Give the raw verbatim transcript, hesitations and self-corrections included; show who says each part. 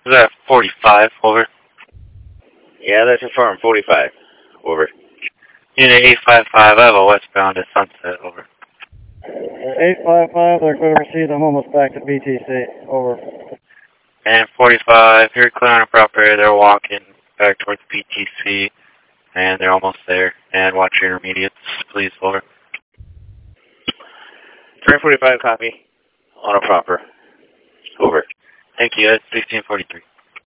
Speaker 1: Is that forty-five, over?
Speaker 2: Yeah, that's affirmed, forty-five. Over.
Speaker 1: Unit eight five five, I have a westbound at Sunset, over.
Speaker 3: eight five five, they're going to receive the homeless back to B T C, over.
Speaker 1: And forty-five, you're clear on a proper area, they're walking back towards B T C, and they're almost there. And watch your intermediates, please, over.
Speaker 2: Turn forty-five, copy. On a proper. Over.
Speaker 1: Thank you, that's sixteen forty-three.